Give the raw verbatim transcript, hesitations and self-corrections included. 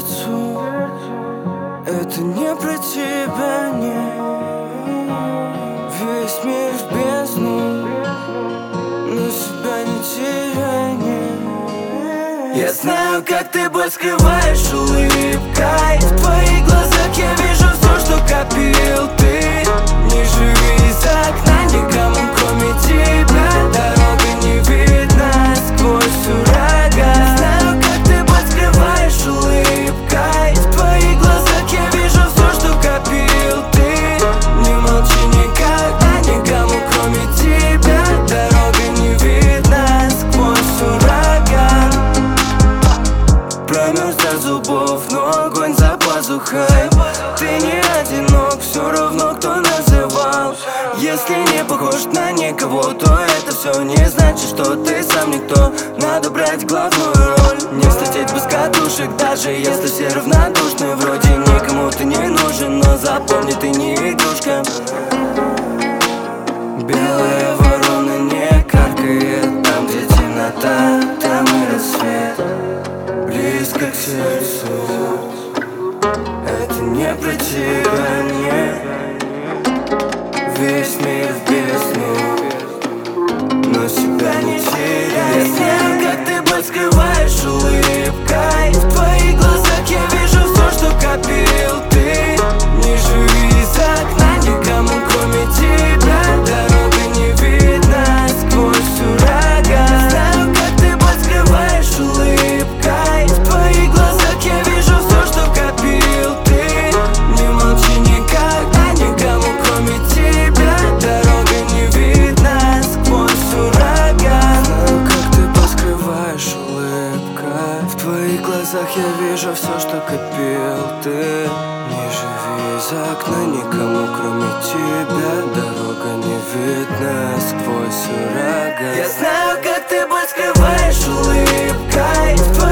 сердцу. Это не про тебя, не. Весь мир в бездну, но себя не теряй, не. Я знаю, как ты боль скрываешь улыбкой. В твоих глазах я вижу все, что копил ты. Не живи из окна никому, кроме тебя. Дорога не видна сквозь ураган. Знаю, как ты боль скрываешь улыбкой. В твоих глазах я вижу все, что копил ты. Не молчи никогда никому, кроме тебя. Дорога не видна сквозь ураган. Промерз до зубов, но огонь за пазухой. Ты не одинок, все равно кто называл. Если не похож на никого, то это все не значит, что ты сам никто. Надо брать главную роль, не слететь без катушек, даже если все равнодушны. Вроде никому ты не нужен, но запомни, ты не игрушка. Белая ворона не каркает там, где темнота, там и рассвет близко к сердцу. Это не про тебя, не. Весь мир в бездну, но себя не теряй. Я знаю, как ты боль скрываешь улыбкой. В твоих глазах я вижу все, что копил ты. Не живи из окна никому, кроме тебя. Дорога не видна сквозь ураган. Знаю, как ты боль скрываешь улыбкой. В твоих глазах я вижу все, что копил ты. Не молчи никогда никому, кроме тебя. Дорога не видна сквозь ураган. Знаю, как ты поскрываешь улыбкой. В твоих глазах я вижу все, что копил ты. Не живи из окна никому, кроме тебя. Дорога не видна сквозь ураган. Я знаю, как ты боль скрываешь улыбкой.